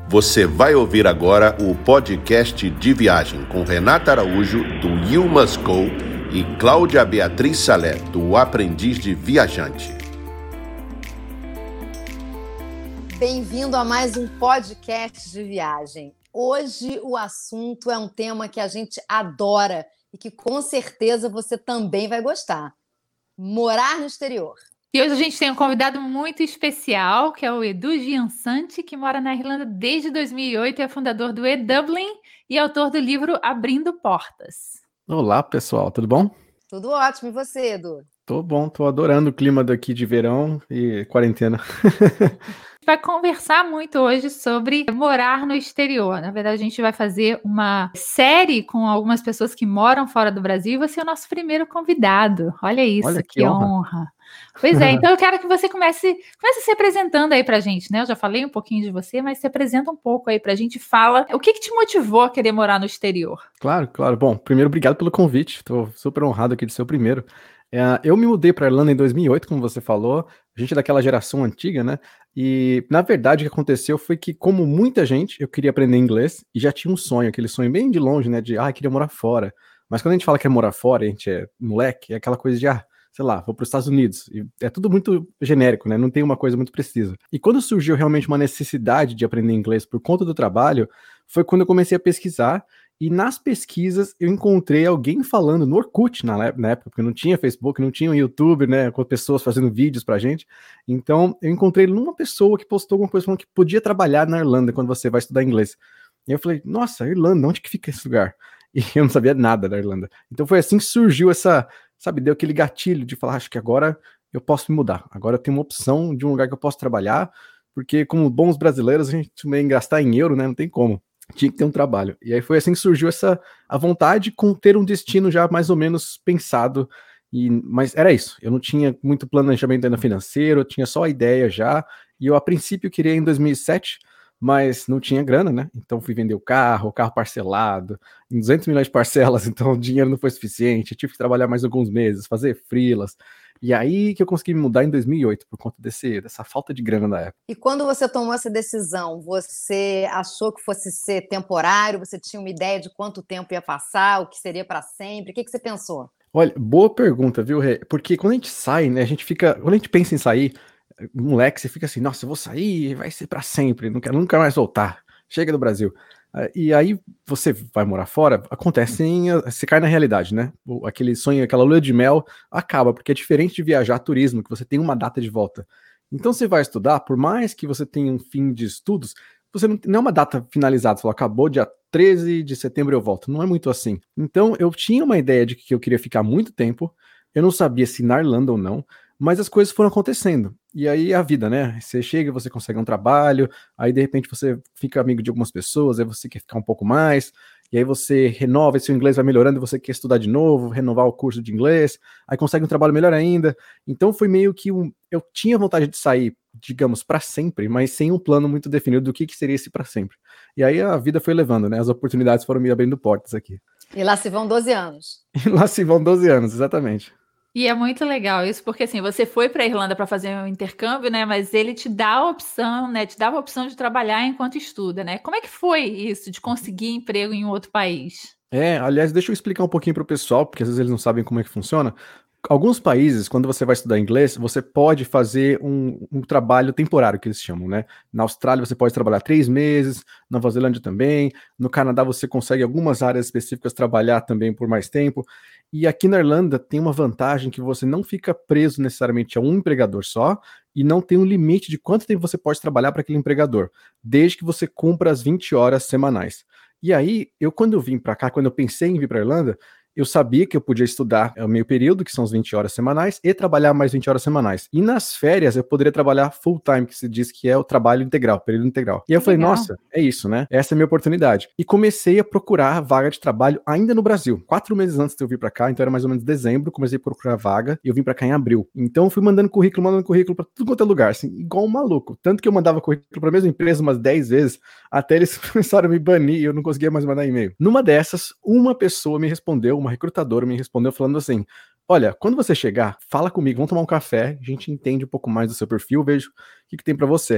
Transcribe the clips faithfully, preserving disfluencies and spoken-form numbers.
Você vai ouvir agora o podcast de viagem com Renata Araújo, do You Must Go, e Cláudia Beatriz Salé, do Aprendiz de Viajante. Bem-vindo a mais um podcast de viagem. Hoje o assunto é um tema que a gente adora e que com certeza você também vai gostar: morar no exterior. E hoje a gente tem um convidado muito especial, que é o Edu Giansante, que mora na Irlanda desde dois mil e oito, é fundador do eDublin e autor do livro Abrindo Portas. Olá, pessoal, tudo bom? Tudo ótimo, e você, Edu? Tô bom, tô adorando o clima daqui de verão e quarentena. Vai conversar muito hoje sobre morar no exterior. Na verdade, a gente vai fazer uma série com algumas pessoas que moram fora do Brasil e você é o nosso primeiro convidado. Olha isso, Olha, que, que honra. honra. Pois é, então eu quero que você comece, comece se apresentando aí pra gente, né? Eu já falei um pouquinho de você, mas se apresenta um pouco aí pra gente. Fala o que, que te motivou a querer morar no exterior. Claro, claro. Bom, primeiro, obrigado pelo convite. Tô super honrado aqui de ser o primeiro. É, eu me mudei para Irlanda em dois mil e oito, como você falou. A gente é daquela geração antiga, né? E, na verdade, o que aconteceu foi que, como muita gente, eu queria aprender inglês e já tinha um sonho, aquele sonho bem de longe, né? De, ah, eu queria morar fora. Mas quando a gente fala que é morar fora, a gente é moleque, é aquela coisa de, ah, sei lá, vou para os Estados Unidos. E é tudo muito genérico, né? Não tem uma coisa muito precisa. E quando surgiu realmente uma necessidade de aprender inglês por conta do trabalho, foi quando eu comecei a pesquisar. E nas pesquisas eu encontrei alguém falando no Orkut na, na época, porque não tinha Facebook, não tinha YouTube, né, com pessoas fazendo vídeos pra gente. Então eu encontrei numa pessoa que postou alguma coisa falando que podia trabalhar na Irlanda quando você vai estudar inglês. E eu falei, nossa, Irlanda, onde que fica esse lugar? E eu não sabia nada da Irlanda. Então foi assim que surgiu essa, sabe, deu aquele gatilho de falar, acho que agora eu posso me mudar. Agora eu tenho uma opção de um lugar que eu posso trabalhar, porque como bons brasileiros a gente também gastar em euro, né, não tem como. Tinha que ter um trabalho. E aí foi assim que surgiu essa a vontade com ter um destino já mais ou menos pensado. E, mas era isso. Eu não tinha muito planejamento ainda financeiro, eu tinha só a ideia já. E eu, a princípio, queria ir em dois mil e sete, mas não tinha grana, né? Então fui vender o carro, o carro parcelado, em duzentos milhões de parcelas, então o dinheiro não foi suficiente. Eu tive que trabalhar mais alguns meses, fazer freelas. E aí que eu consegui me mudar em dois mil e oito, por conta desse, dessa falta de grana na época. E quando você tomou essa decisão, você achou que fosse ser temporário? Você tinha uma ideia de quanto tempo ia passar, o que seria para sempre? O que, que você pensou? Olha, boa pergunta, viu, Rê? Porque quando a gente sai, né, a gente fica... Quando a gente pensa em sair, moleque, você fica assim, nossa, eu vou sair, vai ser para sempre, não quero nunca mais voltar. Chega do Brasil. E aí você vai morar fora, acontece, em, você cai na realidade, né? Aquele sonho, aquela lua de mel acaba, porque é diferente de viajar turismo, que você tem uma data de volta. Então você vai estudar, por mais que você tenha um fim de estudos, você não, não é uma data finalizada, você falou, acabou dia treze de setembro eu volto. Não é muito assim. Então eu tinha uma ideia de que eu queria ficar muito tempo, eu não sabia se na Irlanda ou não, mas as coisas foram acontecendo. E aí a vida, né? Você chega, você consegue um trabalho, aí de repente você fica amigo de algumas pessoas, aí você quer ficar um pouco mais, e aí você renova, e seu inglês vai melhorando, e você quer estudar de novo, renovar o curso de inglês, aí consegue um trabalho melhor ainda. Então foi meio que um... eu tinha vontade de sair, digamos, para sempre, mas sem um plano muito definido do que, que seria esse para sempre. E aí a vida foi levando, né? As oportunidades foram me abrindo portas aqui. E lá se vão doze anos. E lá se vão doze anos, exatamente. E é muito legal isso, porque assim, você foi para a Irlanda para fazer um intercâmbio, né? Mas ele te dá a opção, né? Te dava a opção de trabalhar enquanto estuda, né? Como é que foi isso, de conseguir emprego em outro país? É, aliás, deixa eu explicar um pouquinho para o pessoal, porque às vezes eles não sabem como é que funciona. Alguns países, quando você vai estudar inglês, você pode fazer um, um trabalho temporário, que eles chamam, né? Na Austrália você pode trabalhar três meses, na Nova Zelândia também, no Canadá você consegue algumas áreas específicas trabalhar também por mais tempo, e aqui na Irlanda tem uma vantagem que você não fica preso necessariamente a um empregador só, e não tem um limite de quanto tempo você pode trabalhar para aquele empregador, desde que você cumpra as vinte horas semanais. E aí, eu quando eu vim para cá, quando eu pensei em vir para a Irlanda, eu sabia que eu podia estudar o meio período, que são as vinte horas semanais, e trabalhar mais vinte horas semanais. E nas férias eu poderia trabalhar full time, que se diz que é o trabalho integral, período integral. E eu falei, Legal. nossa, é isso, né? Essa é a minha oportunidade. E comecei a procurar vaga de trabalho ainda no Brasil. Quatro meses antes de eu vir pra cá, então era mais ou menos dezembro, comecei a procurar vaga, e eu vim pra cá em abril. Então eu fui mandando currículo, mandando currículo pra tudo quanto é lugar, assim, igual um maluco. Tanto que eu mandava currículo pra mesma empresa umas dez vezes, até eles começaram a me banir e eu não conseguia mais mandar e-mail. Numa dessas, uma pessoa me respondeu, uma recrutadora me respondeu falando assim, olha, quando você chegar, fala comigo, vamos tomar um café, a gente entende um pouco mais do seu perfil, vejo o que, que tem pra você.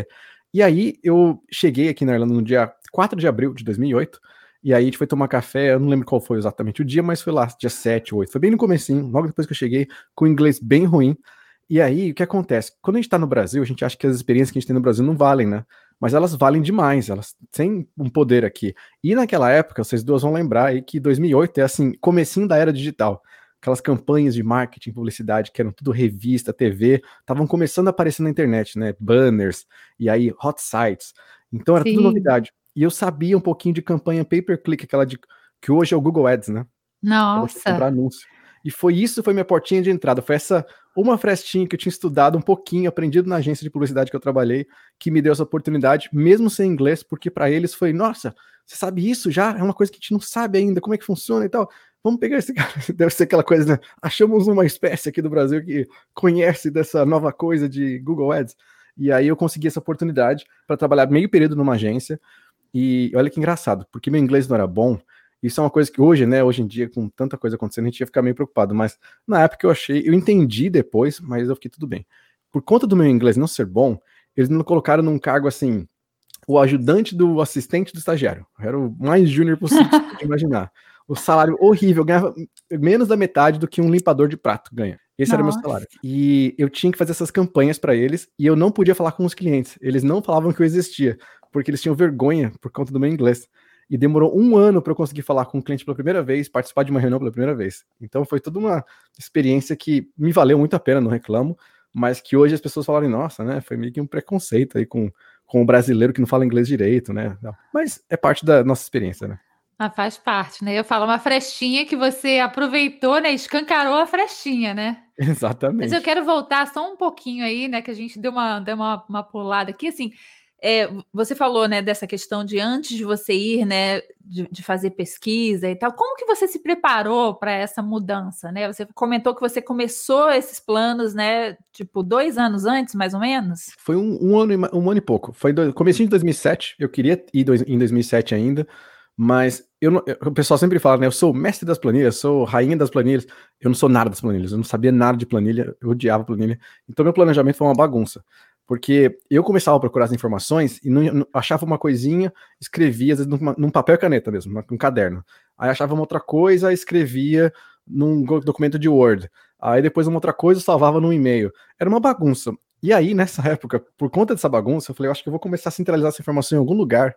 E aí eu cheguei aqui na Irlanda no dia quatro de abril de dois mil e oito, e aí a gente foi tomar café, eu não lembro qual foi exatamente o dia, mas foi lá, dia sete, oito, foi bem no comecinho, logo depois que eu cheguei, com o inglês bem ruim. E aí, o que acontece? Quando a gente tá no Brasil, a gente acha que as experiências que a gente tem no Brasil não valem, né? Mas elas valem demais, elas têm um poder aqui. E naquela época, vocês duas vão lembrar aí que dois mil e oito é assim, comecinho da era digital. Aquelas campanhas de marketing, publicidade, que eram tudo revista, T V, estavam começando a aparecer na internet, né? Banners, e aí hot sites. Então era Sim. tudo novidade. E eu sabia um pouquinho de campanha pay-per-click, aquela de que hoje é o Google Ads, né? Pra você comprar Nossa, anúncio. E foi isso, foi minha portinha de entrada. Foi essa uma frestinha que eu tinha estudado um pouquinho, aprendido na agência de publicidade que eu trabalhei, que me deu essa oportunidade, mesmo sem inglês, porque para eles foi, nossa, você sabe isso já? É uma coisa que a gente não sabe ainda, como é que funciona e tal. Vamos pegar esse cara. Deve ser aquela coisa, né? Achamos uma espécie aqui do Brasil que conhece dessa nova coisa de Google Ads. E aí eu consegui essa oportunidade para trabalhar meio período numa agência. E olha que engraçado, porque meu inglês não era bom. Isso é uma coisa que hoje, né, hoje em dia, com tanta coisa acontecendo, a gente ia ficar meio preocupado, mas na época eu achei, eu entendi depois, mas eu fiquei tudo bem. Por conta do meu inglês não ser bom, eles me colocaram num cargo assim, o ajudante do assistente do estagiário. Eu era o mais júnior possível, você pode imaginar. O salário horrível, eu ganhava menos da metade do que um limpador de prato ganha. Esse era o meu nossa. salário. E eu tinha que fazer essas campanhas para eles, e eu não podia falar com os clientes. Eles não falavam que eu existia, porque eles tinham vergonha por conta do meu inglês. E demorou um ano para eu conseguir falar com o cliente pela primeira vez, participar de uma reunião pela primeira vez. Então foi toda uma experiência que me valeu muito a pena, não reclamo, mas que hoje as pessoas falarem, nossa, né, foi meio que um preconceito aí com, com o brasileiro que não fala inglês direito, né? Mas é parte da nossa experiência, né? Ah, faz parte, né? Eu falo uma frestinha que você aproveitou, né? Escancarou a frestinha, né? Mas eu Exatamente. quero voltar só um pouquinho aí, né? Que a gente deu uma, deu uma, uma pulada aqui, assim. É, você falou, né, dessa questão de antes de você ir, né, de, de fazer pesquisa e tal. Como que você se preparou para essa mudança, né? Você comentou que você começou esses planos, né, tipo dois anos antes, mais ou menos? Foi um, um ano, e ma- um ano e pouco. Foi do, comecinho de dois mil e sete. Eu queria ir dois- em dois mil e sete ainda, mas eu não- eu- o pessoal sempre fala, né? Eu sou o mestre das planilhas, sou rainha das planilhas. Eu não sou nada das planilhas. Eu não sabia nada de planilha. Eu odiava planilha. Então meu planejamento foi uma bagunça. Porque eu começava a procurar as informações e não, não- achava uma coisinha, escrevia, às vezes, numa- num papel e caneta mesmo, num caderno. Aí achava uma outra coisa, escrevia num go- documento de Word. Aí depois uma outra coisa, salvava num e-mail. Era uma bagunça. E aí, nessa época, por conta dessa bagunça, eu falei, eu acho que eu vou começar a centralizar essa informação em algum lugar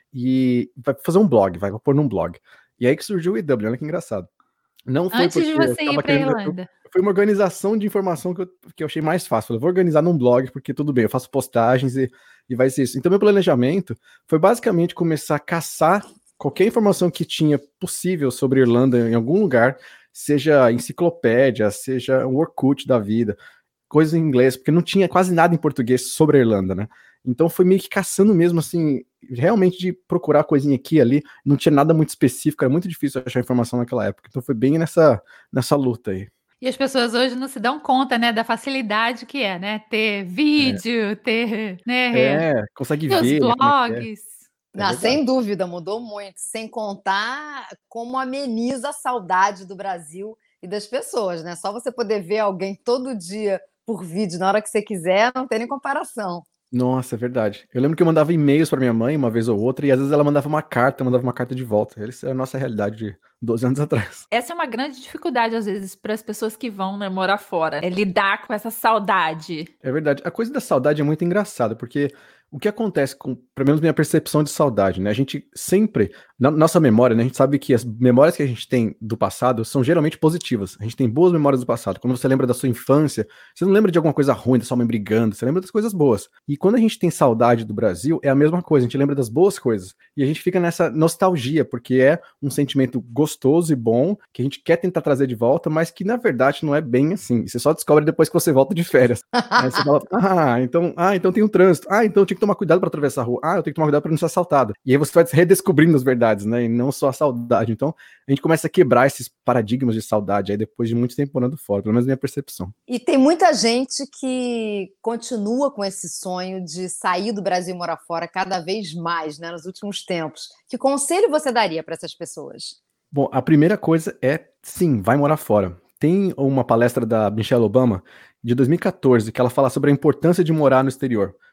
e vai fazer um blog, vai, vou pôr num blog. E aí que surgiu o E W, olha que engraçado. Não foi Antes de porque eu você ir tava para a querendo... eu- Irlanda. Foi uma organização de informação que eu, que eu achei mais fácil. Falei, vou organizar num blog, porque tudo bem, eu faço postagens e, e vai ser isso. Então, meu planejamento foi basicamente começar a caçar qualquer informação que tinha possível sobre Irlanda em algum lugar, seja enciclopédia, seja um Orkut da vida, coisas em inglês, porque não tinha quase nada em português sobre a Irlanda, né? Então foi meio que caçando mesmo, assim, realmente de procurar coisinha aqui e ali, não tinha nada muito específico, era muito difícil achar informação naquela época. Então foi bem nessa, nessa luta aí. E as pessoas hoje não se dão conta, né, da facilidade que é, né? Ter vídeo, ter, né, É, consegue ter os ver, né, como é que é. blogs. É Ah, verdade. sem dúvida, mudou muito. Sem contar como ameniza a saudade do Brasil e das pessoas, né? Só você poder ver alguém todo dia por vídeo, na hora que você quiser, não tem nem comparação. Nossa, é verdade. Eu lembro que eu mandava e-mails para minha mãe uma vez ou outra, e às vezes ela mandava uma carta, eu mandava uma carta de volta. Essa é a nossa realidade de doze anos atrás. Essa é uma grande dificuldade, às vezes, para as pessoas que vão, né, morar fora. É lidar com essa saudade. É verdade. A coisa da saudade é muito engraçada, porque o que acontece com, pelo menos minha percepção de saudade, né? A gente sempre, na nossa memória, né? A gente sabe que as memórias que a gente tem do passado são geralmente positivas. A gente tem boas memórias do passado. Quando você lembra da sua infância, você não lembra de alguma coisa ruim, da sua mãe brigando, você lembra das coisas boas. E quando a gente tem saudade do Brasil, é a mesma coisa, a gente lembra das boas coisas. E a gente fica nessa nostalgia, porque é um sentimento gostoso e bom, que a gente quer tentar trazer de volta, mas que na verdade não é bem assim. Você só descobre depois que você volta de férias. Aí você fala, ah, então, ah, então tem um trânsito. Ah, então eu tinha que tomar cuidado para atravessar a rua. Ah, eu tenho que tomar cuidado para não ser assaltado. E aí você vai redescobrindo as verdades, né? E não só a saudade. Então, a gente começa a quebrar esses paradigmas de saudade aí depois de muito tempo morando fora, pelo menos minha percepção. E tem muita gente que continua com esse sonho de sair do Brasil e morar fora cada vez mais, né, nos últimos tempos. Que conselho você daria para essas pessoas? Bom, a primeira coisa é, sim, vai morar fora. Tem uma palestra da Michelle Obama de dois mil e quatorze que ela fala sobre a importância de morar no exterior.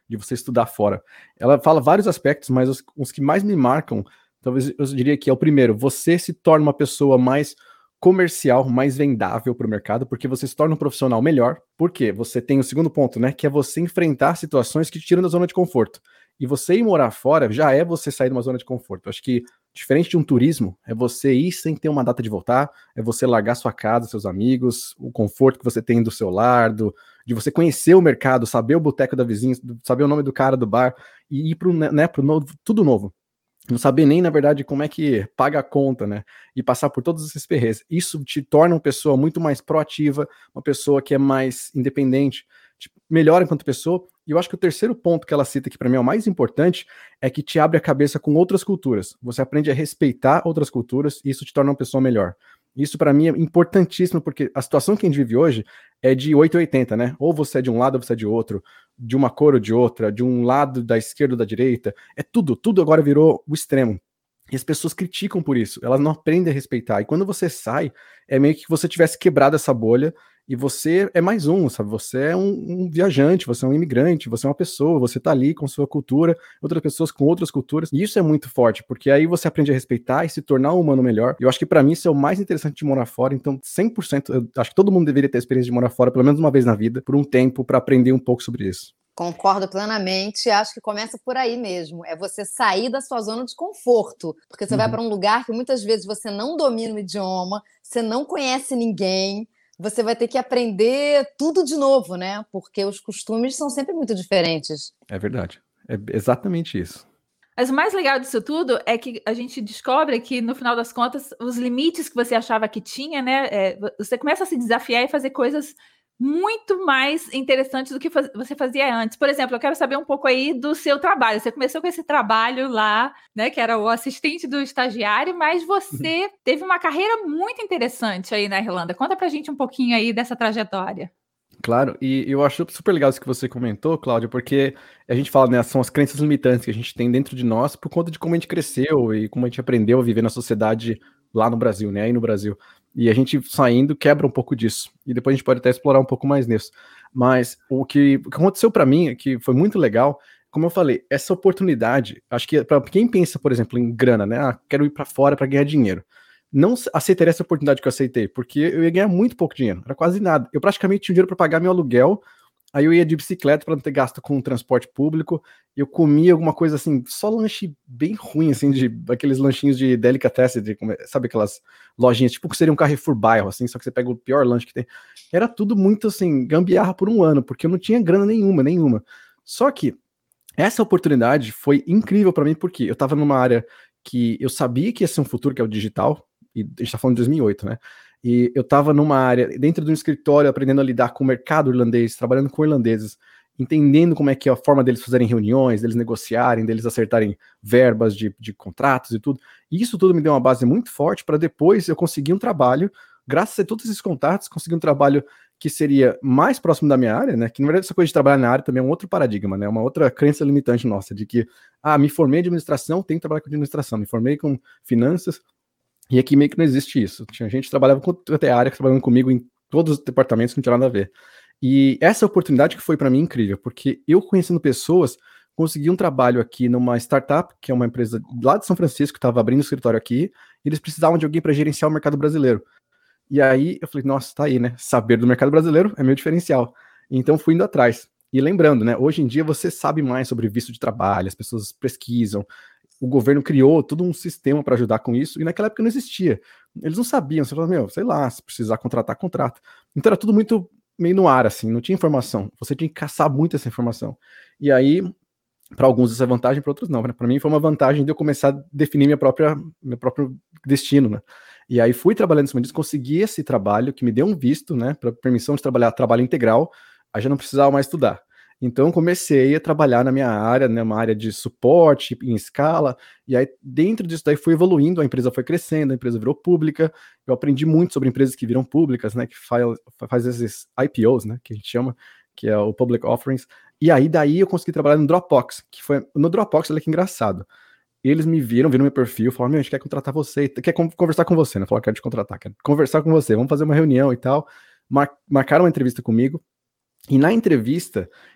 de você estudar fora. Ela fala vários aspectos, mas os, os que mais me marcam, talvez eu diria que é o primeiro, você se torna uma pessoa mais comercial, mais vendável para o mercado, porque você se torna um profissional melhor. Por quê? Você tem o segundo ponto, né, que é você enfrentar situações que te tiram da zona de conforto. E você ir morar fora já é você sair de uma zona de conforto. Eu acho que, diferente de um turismo, é você ir sem ter uma data de voltar, é você largar sua casa, seus amigos, o conforto que você tem do seu lar, do, de você conhecer o mercado, saber o boteco da vizinha, saber o nome do cara do bar, e ir para o né, pro novo, tudo novo. Não saber nem, na verdade, como é que paga a conta, né? E passar por todos esses perrengues. Isso te torna uma pessoa muito mais proativa, uma pessoa que é mais independente, te melhora enquanto pessoa. E eu acho que o terceiro ponto que ela cita, que para mim é o mais importante, é que te abre a cabeça com outras culturas. Você aprende a respeitar outras culturas e isso te torna uma pessoa melhor. Isso para mim é importantíssimo, porque a situação que a gente vive hoje é de oito ou oitenta, né? Ou você é de um lado ou você é de outro, de uma cor ou de outra, de um lado da esquerda ou da direita. É tudo, tudo agora virou o extremo. E as pessoas criticam por isso, elas não aprendem a respeitar. E quando você sai, é meio que você tivesse quebrado essa bolha e você é mais um, sabe? Você é um, um viajante, você é um imigrante, você é uma pessoa, você tá ali com sua cultura, outras pessoas com outras culturas. E isso é muito forte, porque aí você aprende a respeitar e se tornar um humano melhor. E eu acho que para mim isso é o mais interessante de morar fora. Então, cem por cento, eu acho que todo mundo deveria ter a experiência de morar fora, pelo menos uma vez na vida, por um tempo, para aprender um pouco sobre isso. Concordo plenamente, acho que começa por aí mesmo, é você sair da sua zona de conforto, porque você uhum. vai para um lugar que muitas vezes você não domina o idioma, você não conhece ninguém, você vai ter que aprender tudo de novo, né? Porque os costumes são sempre muito diferentes. É verdade, é exatamente isso. Mas o mais legal disso tudo é que a gente descobre que, no final das contas, os limites que você achava que tinha, né? É, você começa a se desafiar e fazer coisas muito mais interessantes do que faz, você fazia antes. Por exemplo, eu quero saber um pouco aí do seu trabalho. Você começou com esse trabalho lá, né, que era o assistente do estagiário, mas você teve uma carreira muito interessante aí na Irlanda. Conta pra gente um pouquinho aí dessa trajetória. Claro, e eu acho super legal isso que você comentou, Cláudia, porque a gente fala, né, são as crenças limitantes que a gente tem dentro de nós por conta de como a gente cresceu e como a gente aprendeu a viver na sociedade lá no Brasil, né, aí no Brasil. E a gente saindo quebra um pouco disso. E depois a gente pode até explorar um pouco mais nisso. Mas o que, o que aconteceu para mim, que foi muito legal, como eu falei, essa oportunidade, acho que para quem pensa, por exemplo, em grana, né? Ah, quero ir para fora para ganhar dinheiro. Não aceitaria essa oportunidade que eu aceitei, porque eu ia ganhar muito pouco dinheiro, era quase nada. Eu praticamente tinha dinheiro para pagar meu aluguel, aí eu ia de bicicleta para não ter gasto com transporte público, eu comia alguma coisa assim, só lanche bem ruim, assim, de aqueles lanchinhos de delicatessen, de, sabe aquelas lojinhas, tipo que seria um Carrefour bairro, assim, só que você pega o pior lanche que tem. Era tudo muito, assim, gambiarra por um ano, porque eu não tinha grana nenhuma, nenhuma. Só que essa oportunidade foi incrível para mim, porque eu tava numa área que eu sabia que ia ser um futuro, que é o digital, e a gente tá falando de dois mil e oito, né? E eu estava numa área, dentro de um escritório, aprendendo a lidar com o mercado irlandês, trabalhando com irlandeses, entendendo como é que é a forma deles fazerem reuniões, deles negociarem, deles acertarem verbas de, de contratos e tudo. E isso tudo me deu uma base muito forte para depois eu conseguir um trabalho, graças a todos esses contatos, conseguir um trabalho que seria mais próximo da minha área, né? Que na verdade essa coisa de trabalhar na área também é um outro paradigma, né? Uma outra crença limitante nossa, de que, ah, me formei em administração, tenho que trabalhar com administração, me formei com finanças. E aqui meio que não existe isso. Tinha gente que trabalhava com até área, que trabalhando comigo em todos os departamentos que não tinha nada a ver. E essa oportunidade que foi para mim incrível, porque eu conhecendo pessoas, consegui um trabalho aqui numa startup, que é uma empresa lá de São Francisco, que estava abrindo um escritório aqui, e eles precisavam de alguém para gerenciar o mercado brasileiro. E aí eu falei, nossa, tá aí, né? Saber do mercado brasileiro é meu diferencial. Então fui indo atrás. E lembrando, né? Hoje em dia você sabe mais sobre visto de trabalho, as pessoas pesquisam, o governo criou todo um sistema para ajudar com isso, e naquela época não existia. Eles não sabiam, você falou, meu, sei lá, se precisar contratar, contrata. Então era tudo muito meio no ar, assim, não tinha informação. Você tinha que caçar muito essa informação. E aí, para alguns isso é vantagem, para outros não. Né? Para mim foi uma vantagem de eu começar a definir minha própria, meu próprio destino, né? E aí fui trabalhando em cima disso, consegui esse trabalho, que me deu um visto, né, para permissão de trabalhar trabalho integral, aí já não precisava mais estudar. Então comecei a trabalhar na minha área, né, uma área de suporte em escala, e aí dentro disso daí fui evoluindo, a empresa foi crescendo, a empresa virou pública, eu aprendi muito sobre empresas que viram públicas, né, que faz, faz esses I P Os, né, que a gente chama, que é o Public Offerings, e aí daí eu consegui trabalhar no Dropbox, que foi, no Dropbox, olha que engraçado, eles me viram, viram meu perfil, falaram, meu, a gente quer contratar você, quer conversar com você, né, falaram, quero te contratar, quero conversar com você, vamos fazer uma reunião e tal, Mar- marcaram uma entrevista comigo. E na entrevista,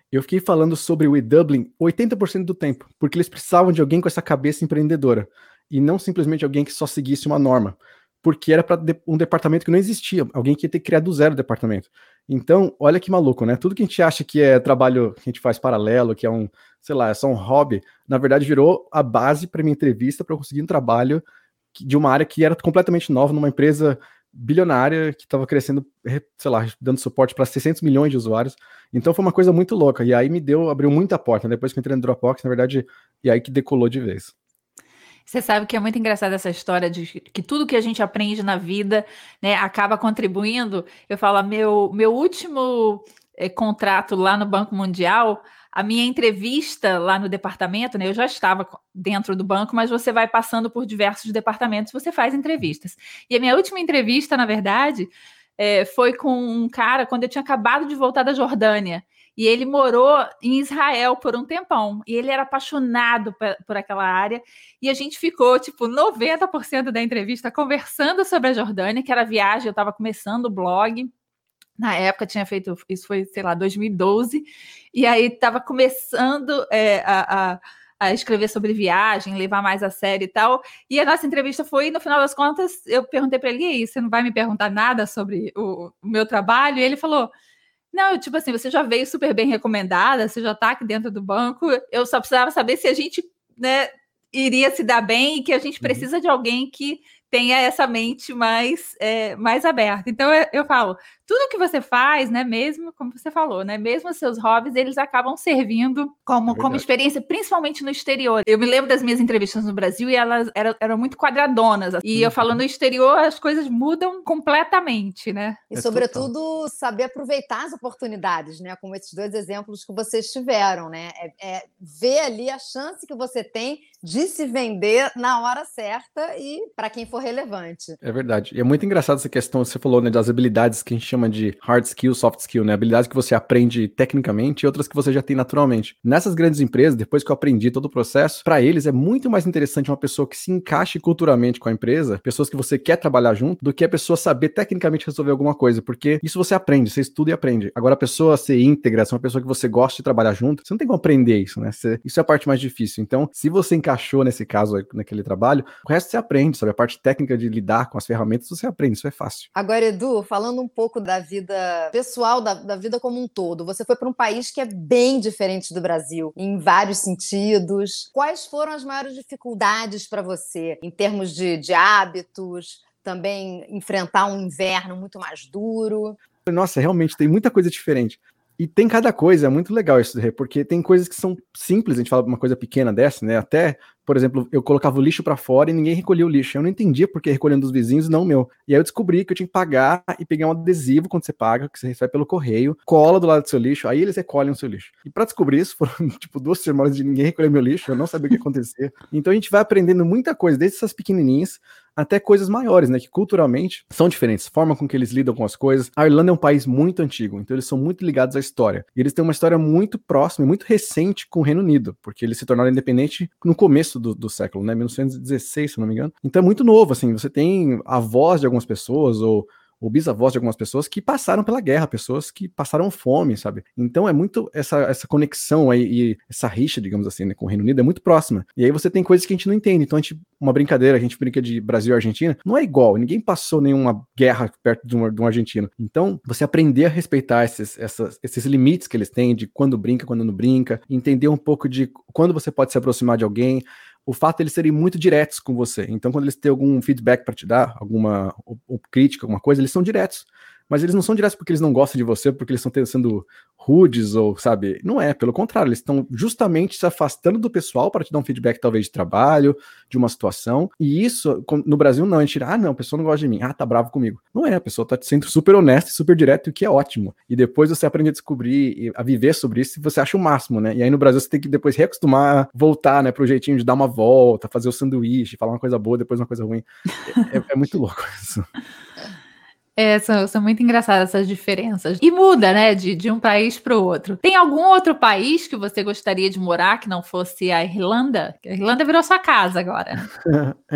Eu fiquei falando sobre o eDublin oitenta por cento do tempo, porque eles precisavam de alguém com essa cabeça empreendedora, e não simplesmente alguém que só seguisse uma norma, porque era para um departamento que não existia, alguém que ia ter que criar do zero o departamento. Então, olha que maluco, né? Tudo que a gente acha que é trabalho que a gente faz paralelo, que é um, sei lá, é só um hobby, na verdade virou a base para minha entrevista para eu conseguir um trabalho de uma área que era completamente nova, numa empresa bilionária que estava crescendo, sei lá, dando suporte para seiscentos milhões de usuários. Então foi uma coisa muito louca. E aí me deu, abriu muita porta. Depois que eu entrei no Dropbox, na verdade, e aí que decolou de vez. Você sabe que é muito engraçada essa história de que tudo que a gente aprende na vida, né, acaba contribuindo. Eu falo, meu, meu último é, contrato lá no Banco Mundial, a minha entrevista lá no departamento, né, eu já estava dentro do banco, mas você vai passando por diversos departamentos, você faz entrevistas. E a minha última entrevista, na verdade, é, foi com um cara quando eu tinha acabado de voltar da Jordânia. E ele morou em Israel por um tempão. E ele era apaixonado por, por aquela área. E a gente ficou, tipo, noventa por cento da entrevista conversando sobre a Jordânia, que era viagem. Eu estava começando o blog. Na época tinha feito, isso foi, sei lá, dois mil e doze. E aí estava começando é, a, a, a escrever sobre viagem, levar mais a sério e tal. E a nossa entrevista foi, no final das contas, eu perguntei para ele, e aí, você não vai me perguntar nada sobre o, o meu trabalho? E ele falou... Não, tipo assim, você já veio super bem recomendada, você já está aqui dentro do banco, eu só precisava saber se a gente, né, iria se dar bem e que a gente precisa uhum. de alguém que tenha essa mente mais, é, mais aberta. Então, eu, eu falo, tudo que você faz, né, mesmo, como você falou, né, mesmo os seus hobbies, eles acabam servindo como, é como experiência, principalmente no exterior. Eu me lembro das minhas entrevistas no Brasil e elas eram, eram muito quadradonas. E uhum. eu falo, no exterior, as coisas mudam completamente, né? E, sobretudo, total. Saber aproveitar as oportunidades, né, como esses dois exemplos que vocês tiveram, né? É, é ver ali a chance que você tem de se vender na hora certa e para quem for relevante. É verdade. E é muito engraçado essa questão que você falou, né, das habilidades que a gente chama de hard skill, soft skill, né, habilidades que você aprende tecnicamente e outras que você já tem naturalmente. Nessas grandes empresas, depois que eu aprendi todo o processo, para eles é muito mais interessante uma pessoa que se encaixe culturalmente com a empresa, pessoas que você quer trabalhar junto, do que a pessoa saber tecnicamente resolver alguma coisa, porque isso você aprende, você estuda e aprende. Agora, a pessoa ser íntegra, ser uma pessoa que você gosta de trabalhar junto, você não tem como aprender isso, né? Você, isso é a parte mais difícil. Então, se você encaixou nesse caso, naquele trabalho, o resto você aprende, sabe? A parte técnica de lidar com as ferramentas, você aprende, isso é fácil. Agora, Edu, falando um pouco da vida pessoal, da, da vida como um todo, você foi para um país que é bem diferente do Brasil, em vários sentidos. Quais foram as maiores dificuldades para você, em termos de, de hábitos, também enfrentar um inverno muito mais duro? Nossa, realmente, tem muita coisa diferente. E tem cada coisa, é muito legal isso, porque tem coisas que são simples, a gente fala uma coisa pequena dessa, né? Até, por exemplo, eu colocava o lixo pra fora e ninguém recolhia o lixo. Eu não entendia por que recolhendo dos vizinhos e não o meu. E aí eu descobri que eu tinha que pagar e pegar um adesivo quando você paga, que você recebe pelo correio, cola do lado do seu lixo, aí eles recolhem o seu lixo. E pra descobrir isso, foram tipo duas semanas de ninguém recolher meu lixo, eu não sabia o que acontecia. Então a gente vai aprendendo muita coisa, desde essas pequenininhas até coisas maiores, né, que culturalmente são diferentes, a forma com que eles lidam com as coisas. A Irlanda é um país muito antigo, então eles são muito ligados à história. E eles têm uma história muito próxima e muito recente com o Reino Unido, porque eles se tornaram independentes no começo do, do século, né, mil novecentos e dezesseis, se não me engano. Então é muito novo, assim, você tem a voz de algumas pessoas, ou ou bisavós de algumas pessoas que passaram pela guerra, pessoas que passaram fome, sabe? Então é muito essa, essa conexão aí, e essa rixa, digamos assim, né, com o Reino Unido é muito próxima. E aí você tem coisas que a gente não entende. Então a gente, uma brincadeira, a gente brinca de Brasil e Argentina, não é igual, ninguém passou nenhuma guerra perto de um, de um argentino. Então você aprender a respeitar esses, essas, esses limites que eles têm, de quando brinca, quando não brinca, entender um pouco de quando você pode se aproximar de alguém, o fato de eles serem muito diretos com você. Então, quando eles têm algum feedback para te dar, alguma ou, ou crítica, alguma coisa, eles são diretos. Mas eles não são diretos porque eles não gostam de você, porque eles estão sendo rudes, ou, sabe? Não é, pelo contrário, eles estão justamente se afastando do pessoal para te dar um feedback, talvez, de trabalho, de uma situação. E isso, no Brasil, não. A gente tira, ah, não, a pessoa não gosta de mim, ah, tá bravo comigo. Não é, a pessoa tá sendo super honesta e super direto, o que é ótimo. E depois você aprende a descobrir, a viver sobre isso, e você acha o máximo, né? E aí no Brasil você tem que depois reacostumar, voltar, né, pro jeitinho de dar uma volta, fazer o sanduíche, falar uma coisa boa, depois uma coisa ruim. É, é, é muito louco isso. É, são, são muito engraçadas essas diferenças. E muda, né, de, de um país para o outro. Tem algum outro país que você gostaria de morar que não fosse a Irlanda? A Irlanda virou sua casa agora. É,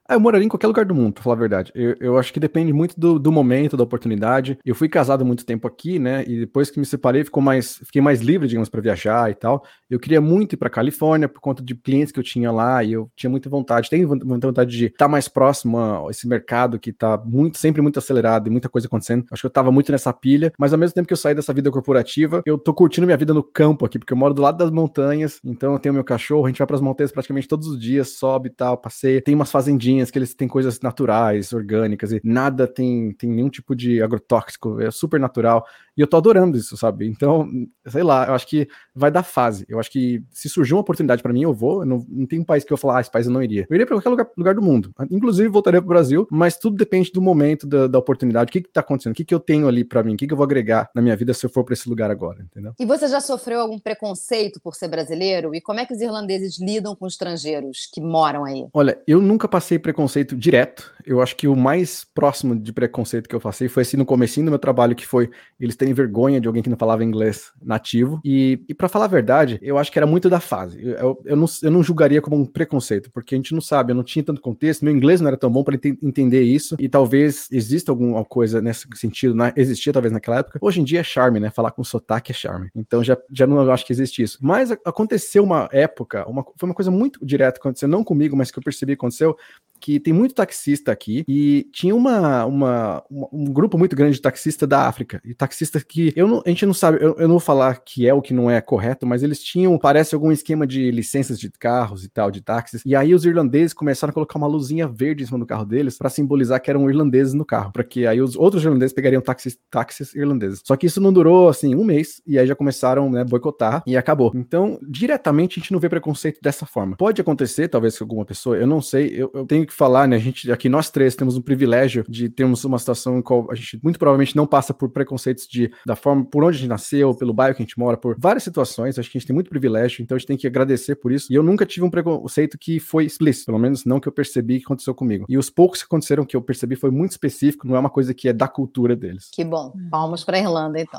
Ah, eu moraria em qualquer lugar do mundo, pra falar a verdade. Eu, eu acho que depende muito do, do momento, da oportunidade. Eu fui casado há muito tempo aqui, né? E depois que me separei, ficou mais, fiquei mais livre, digamos, para viajar e tal. Eu queria muito ir pra Califórnia por conta de clientes que eu tinha lá e eu tinha muita vontade, tenho muita vontade de estar mais próximo a esse mercado que tá muito, sempre muito acelerado e muita coisa acontecendo. Acho que eu tava muito nessa pilha, mas ao mesmo tempo que eu saí dessa vida corporativa, eu tô curtindo minha vida no campo aqui, porque eu moro do lado das montanhas, então eu tenho meu cachorro, a gente vai pras montanhas praticamente todos os dias, sobe e tal, passeia. Tem umas fazendinhas que eles têm coisas naturais, orgânicas, e nada tem, tem nenhum tipo de agrotóxico, é super natural, e eu tô adorando isso, sabe? Então, sei lá, eu acho que vai dar fase, eu acho que se surgir uma oportunidade pra mim, eu vou, eu não, não tem um país que eu falar, ah, esse país eu não iria. Eu iria pra qualquer lugar, lugar do mundo, inclusive voltaria pro Brasil, mas tudo depende do momento, da, da oportunidade, o que que tá acontecendo, o que que eu tenho ali pra mim, o que que eu vou agregar na minha vida se eu for pra esse lugar agora, entendeu? E você já sofreu algum preconceito por ser brasileiro? E como é que os irlandeses lidam com estrangeiros que moram aí? Olha, eu nunca passei preconceito direto. Eu acho que o mais próximo de preconceito que eu passei foi assim no comecinho do meu trabalho, que foi eles terem vergonha de alguém que não falava inglês nativo. E, e para falar a verdade, eu acho que era muito da fase. Eu, eu, eu, não, eu não julgaria como um preconceito, porque a gente não sabe, eu não tinha tanto contexto, meu inglês não era tão bom para ent entender isso, e talvez exista alguma coisa nesse sentido, na, existia talvez naquela época. Hoje em dia é charme, né? Falar com sotaque é charme. Então já, já não acho que existe isso. Mas aconteceu uma época, uma, foi uma coisa muito direta, aconteceu não comigo, mas que eu percebi que aconteceu, que tem muito taxista aqui, e tinha uma, uma, uma, um grupo muito grande de taxista da África, e taxista que, eu não, a gente não sabe, eu, eu não vou falar que é o que não é correto, mas eles tinham, parece algum esquema de licenças de carros e tal, de táxis, e aí os irlandeses começaram a colocar uma luzinha verde em cima do carro deles, pra simbolizar que eram irlandeses no carro, porque aí os outros irlandeses pegariam táxis, táxis irlandeses. Só que isso não durou, assim, um mês, e aí já começaram, né, boicotar, e acabou. Então, diretamente, a gente não vê preconceito dessa forma. Pode acontecer, talvez, com alguma pessoa, eu não sei, eu, eu tenho que falar, né, a gente, aqui nós três temos um privilégio de termos uma situação em qual a gente muito provavelmente não passa por preconceitos de, da forma, por onde a gente nasceu, pelo bairro que a gente mora, por várias situações, acho que a gente tem muito privilégio, então a gente tem que agradecer por isso, e eu nunca tive um preconceito que foi explícito, pelo menos não que eu percebi que aconteceu comigo, e os poucos que aconteceram que eu percebi foi muito específico, não é uma coisa que é da cultura deles. Que bom, palmas pra Irlanda, então.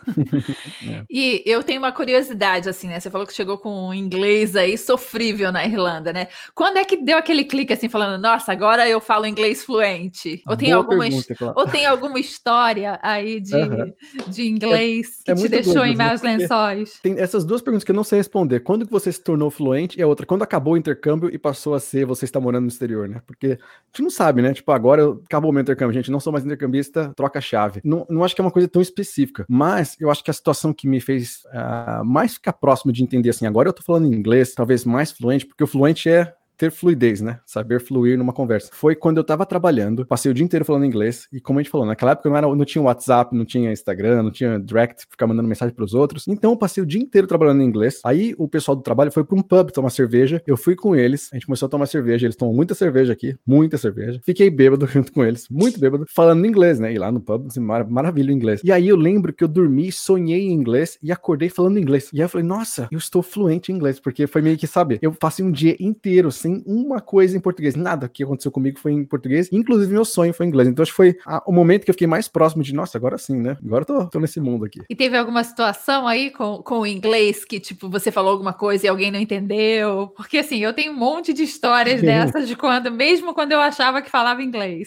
É. E eu tenho uma curiosidade, assim, né? Você falou que chegou com um inglês aí sofrível na Irlanda, né? Quando é que deu aquele clique, assim, falando, nossa, agora eu falo inglês fluente? Ou tem, alguma, pergunta, claro. Ou tem alguma história aí de, uh-huh. de inglês é, que é te deixou doido, em meus né? lençóis? Tem essas duas perguntas que eu não sei responder. Quando que você se tornou fluente? E a outra, quando acabou o intercâmbio e passou a ser, você está morando no exterior, né? Porque a gente não sabe, né? Tipo, agora eu, acabou o meu intercâmbio, gente, não sou mais intercambista, troca a chave. Não, não acho que é uma coisa tão específica, mas eu acho que a situação que me fez uh, mais ficar próximo de entender, assim, agora eu tô falando inglês, talvez mais fluente, porque o fluente é ter fluidez, né? Saber fluir numa conversa. Foi quando eu tava trabalhando, passei o dia inteiro falando inglês, e como a gente falou, naquela época não, era, não tinha WhatsApp, não tinha Instagram, não tinha direct, ficar mandando mensagem pros outros, então eu passei o dia inteiro trabalhando em inglês, aí o pessoal do trabalho foi pra um pub tomar cerveja, eu fui com eles, a gente começou a tomar cerveja, eles tomam muita cerveja aqui, muita cerveja, fiquei bêbado junto com eles, muito bêbado, falando inglês, né? E lá no pub, assim, mar maravilha o inglês. E aí eu lembro que eu dormi, sonhei em inglês, e acordei falando inglês. E aí eu falei, nossa, eu estou fluente em inglês, porque foi meio que, sabe, eu passei um dia inteiro sem uma coisa em português, nada que aconteceu comigo foi em português, inclusive meu sonho foi em inglês, então acho que foi a, o momento que eu fiquei mais próximo de, nossa, agora sim, né, agora eu tô, tô nesse mundo aqui. E teve alguma situação aí com, com o inglês que, tipo, você falou alguma coisa e alguém não entendeu? Porque, assim, eu tenho um monte de histórias sim. dessas de quando, mesmo quando eu achava que falava inglês.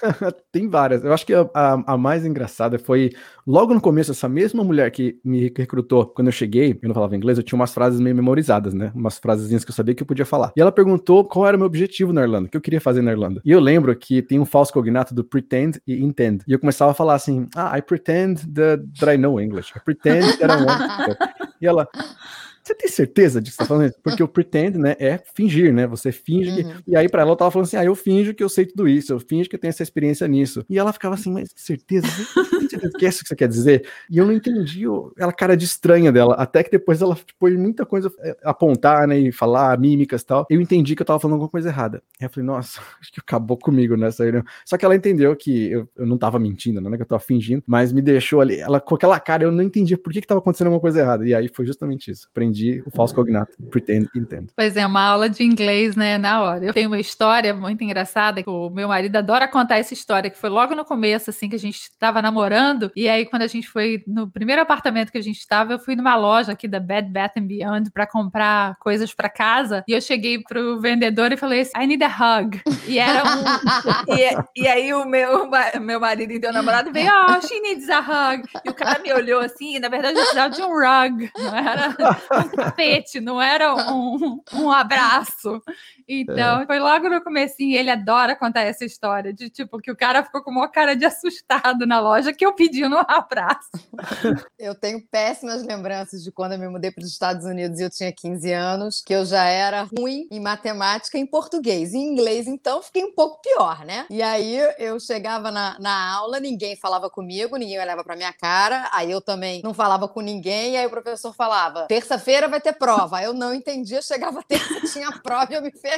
Tem várias, eu acho que a, a, a mais engraçada foi, logo no começo, essa mesma mulher que me recrutou, quando eu cheguei, eu não falava inglês, eu tinha umas frases meio memorizadas, né, umas frasezinhas que eu sabia que eu podia falar, e ela perguntou qual era o meu objetivo na Irlanda, o que eu queria fazer na Irlanda. E eu lembro que tem um falso cognato do pretend e intend. E eu começava a falar assim, ah, I pretend that, that I know English. I pretend that I want to. E ela, você tem certeza de que você tá falando isso? Porque o pretend, né, é fingir, né? Você finge uhum. que... E aí pra ela eu tava falando assim, ah, eu finjo que eu sei tudo isso, eu finjo que eu tenho essa experiência nisso. E ela ficava assim, mas certeza? Você tem certeza que é isso que você quer dizer? E eu não entendi aquela cara de estranha dela, até que depois ela pôs muita coisa apontar, né, e falar, mímicas e tal. Eu entendi que eu tava falando alguma coisa errada. E eu falei, nossa, acho que acabou comigo nessa aí, né? Só que ela entendeu que eu, eu não tava mentindo, né, que eu tava fingindo, mas me deixou ali, ela com aquela cara, eu não entendi por que que tava acontecendo alguma coisa errada. E aí foi justamente isso. Aprendi entendi o falso cognato. Pretend, entendo. Pois é, uma aula de inglês, né, na hora. Eu tenho uma história muito engraçada, que o meu marido adora contar essa história, que foi logo no começo, assim, que a gente estava namorando, e aí quando a gente foi no primeiro apartamento que a gente estava, eu fui numa loja aqui da Bed Bath and Beyond para comprar coisas para casa, e eu cheguei pro vendedor e falei assim, I need a hug. E era um... e, e aí o meu, meu marido e meu namorado veio, oh, she needs a hug. E o cara me olhou assim, e na verdade eu precisava de um rug, não era um tapete, não era um, um abraço. Então, é. foi logo no comecinho, ele adora contar essa história, de tipo, que o cara ficou com uma cara de assustado na loja, que eu pedi um abraço. Eu tenho péssimas lembranças de quando eu me mudei para os Estados Unidos e eu tinha quinze anos, que eu já era ruim em matemática e em português. Em inglês, então, fiquei um pouco pior, né? E aí, eu chegava na, na aula, ninguém falava comigo, ninguém olhava para minha cara, aí eu também não falava com ninguém, e aí o professor falava, terça-feira vai ter prova. Aí eu não entendia, chegava terça, tinha prova e eu me ferrava.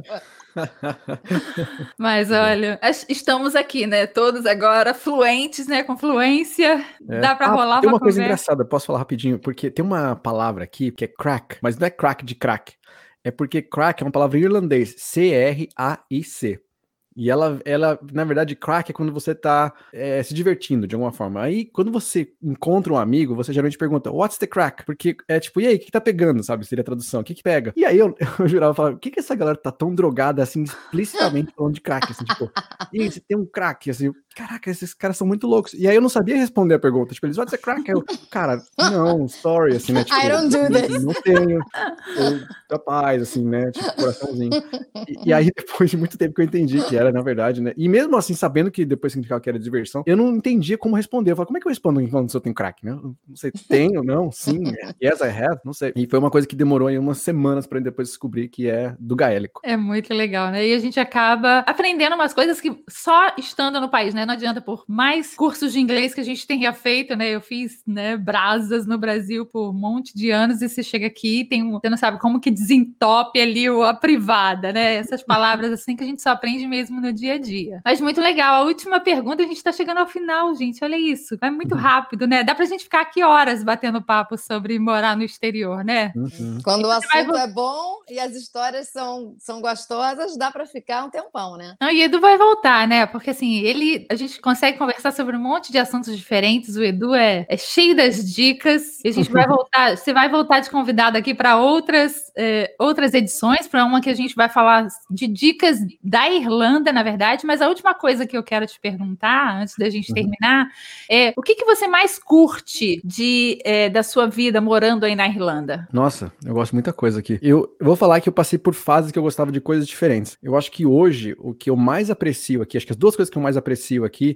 Mas olha, estamos aqui, né? Todos agora fluentes, né? Com fluência, é. Dá pra ah, rolar uma Tem uma conversa. coisa engraçada, posso falar rapidinho? Porque tem uma palavra aqui que é crack, mas não é crack de crack. É porque crack é uma palavra em irlandês, C R A I C. E ela, ela, na verdade, crack é quando você tá é, se divertindo de alguma forma. Aí, quando você encontra um amigo, você geralmente pergunta, what's the crack? Porque é tipo, e aí, o que, que tá pegando, sabe? Seria a tradução, o que que pega? E aí eu, eu jurava, falava, o que que essa galera tá tão drogada, assim, explicitamente falando de crack? Assim, tipo, e aí, você tem um crack, assim, caraca, esses caras são muito loucos. E aí eu não sabia responder a pergunta. Tipo, eles, what's the crack? Eu, cara, não, sorry, assim, né? Tipo, I don't do this. Não tenho. Eu, capaz, assim, né? Tipo, coraçãozinho. E, e aí, depois de muito tempo que eu entendi que era, na verdade, né? E mesmo assim, sabendo que depois significava que era diversão, eu não entendia como responder. Eu falei, como é que eu respondo quando eu tenho crack, né? Não sei, tenho, não, sim, yes, I have, não sei. E foi uma coisa que demorou aí umas semanas pra depois descobrir que é do gaélico. É muito legal, né? E a gente acaba aprendendo umas coisas que só estando no país, né? Não adianta, por mais cursos de inglês que a gente tenha feito, né? Eu fiz, né, brasas no Brasil por um monte de anos e você chega aqui e tem um, você não sabe como que desentope ali a privada, né? Essas palavras assim que a gente só aprende mesmo no dia a dia. Mas muito legal. A última pergunta, a gente tá chegando ao final, gente. Olha isso. Vai muito rápido, né? Dá pra gente ficar aqui horas batendo papo sobre morar no exterior, né? Uhum. Quando o assunto vai... é bom e as histórias são, são gostosas, dá pra ficar um tempão, né? Não, e Edu vai voltar, né? Porque assim, ele, a gente consegue conversar sobre um monte de assuntos diferentes. O Edu é, é cheio das dicas. E a gente vai voltar, você vai voltar de convidado aqui para outras, é, outras edições, para uma que a gente vai falar de dicas da Irlanda, na verdade. Mas a última coisa que eu quero te perguntar, antes da gente terminar, é o que, que você mais curte de, é, da sua vida morando aí na Irlanda? Nossa, eu gosto de muita coisa aqui. Eu, eu vou falar que eu passei por fases que eu gostava de coisas diferentes. Eu acho que hoje, o que eu mais aprecio aqui, acho que as duas coisas que eu mais aprecio aqui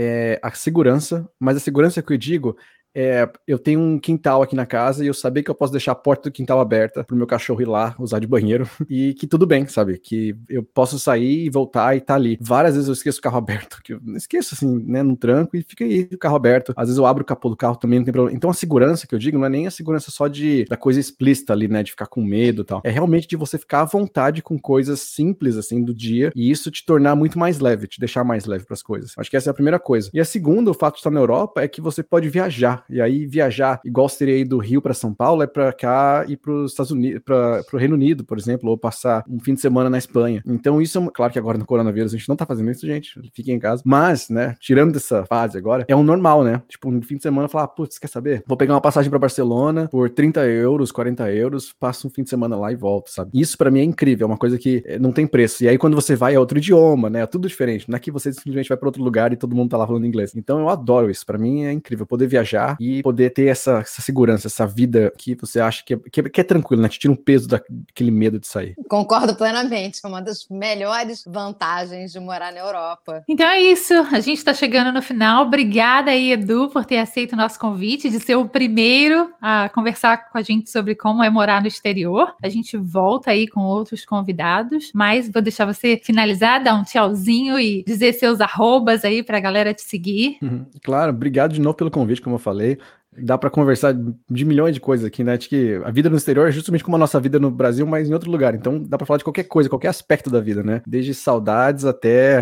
é a segurança, mas a segurança que eu digo é, eu tenho um quintal aqui na casa e eu saber que eu posso deixar a porta do quintal aberta pro meu cachorro ir lá, usar de banheiro, e que tudo bem, sabe? Que eu posso sair e voltar e tá ali. Várias vezes eu esqueço o carro aberto, que eu esqueço assim, né, no tranco e fica aí o carro aberto. Às vezes eu abro o capô do carro também, não tem problema. Então a segurança que eu digo não é nem a segurança só de, da coisa explícita ali, né, de ficar com medo e tal. É realmente de você ficar à vontade com coisas simples, assim, do dia, e isso te tornar muito mais leve, te deixar mais leve pras coisas. Acho que essa é a primeira coisa. E a segunda, o fato de estar na Europa, é que você pode viajar. E aí viajar, igual seria aí do Rio para São Paulo, é para cá e para os Estados Unidos, para o Reino Unido, por exemplo, ou passar um fim de semana na Espanha. Então isso, é, claro que agora no coronavírus a gente não tá fazendo isso, gente, fiquem em casa, mas, né, tirando dessa fase agora, é um normal, né, tipo, um fim de semana falar, putz, quer saber? Vou pegar uma passagem para Barcelona por trinta euros, quarenta euros, passo um fim de semana lá e volto, sabe? Isso para mim é incrível, é uma coisa que não tem preço. E aí quando você vai é outro idioma, né, é tudo diferente. Não é que você simplesmente vai para outro lugar e todo mundo tá lá falando inglês. Então eu adoro isso, para mim é incrível poder viajar e poder ter essa, essa segurança, essa vida que você acha que é, que é, que é tranquilo, né? Te tira um peso daquele medo de sair. Concordo plenamente, é uma das melhores vantagens de morar na Europa. Então é isso, a gente está chegando no final. Obrigada aí, Edu, por ter aceito o nosso convite, de ser o primeiro a conversar com a gente sobre como é morar no exterior. A gente volta aí com outros convidados, mas vou deixar você finalizar, dar um tchauzinho e dizer seus arrobas aí pra galera te seguir. Uhum. Claro, obrigado de novo pelo convite, como eu falei. Dá pra conversar de milhões de coisas aqui, né? Acho que a vida no exterior é justamente como a nossa vida no Brasil, mas em outro lugar. Então dá pra falar de qualquer coisa, qualquer aspecto da vida, né? Desde saudades até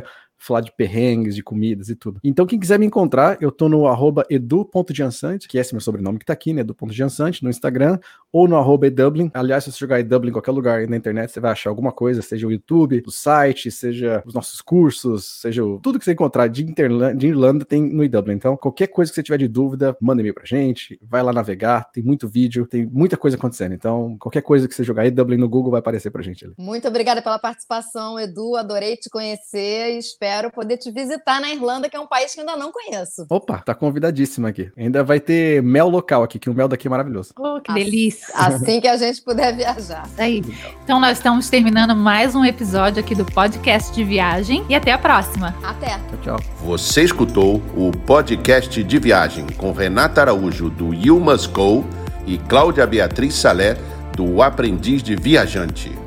falar de perrengues, de comidas e tudo. Então, quem quiser me encontrar, eu tô no arroba edu ponto giansante, que é esse meu sobrenome que tá aqui, né? edu ponto giansante, no Instagram, ou no arroba edublin. Aliás, se você jogar edublin em qualquer lugar aí na internet, você vai achar alguma coisa, seja o YouTube, o site, seja os nossos cursos, seja o... tudo que você encontrar de, Interla... de Irlanda tem no edublin. Então, qualquer coisa que você tiver de dúvida, manda e-mail pra gente, vai lá navegar, tem muito vídeo, tem muita coisa acontecendo. Então, qualquer coisa que você jogar edublin no Google vai aparecer pra gente ali. Muito obrigada pela participação, Edu. Adorei te conhecer e espero poder te visitar na Irlanda, que é um país que eu ainda não conheço. Opa, tá convidadíssima aqui. Ainda vai ter mel local aqui, que o mel daqui é maravilhoso. Oh, que delícia. Assim que a gente puder viajar. Aí. Então nós estamos terminando mais um episódio aqui do podcast de viagem e até a próxima. Até. Tchau, tchau. Você escutou o podcast de viagem com Renata Araújo do You Must Go e Cláudia Beatriz Salé do Aprendiz de Viajante.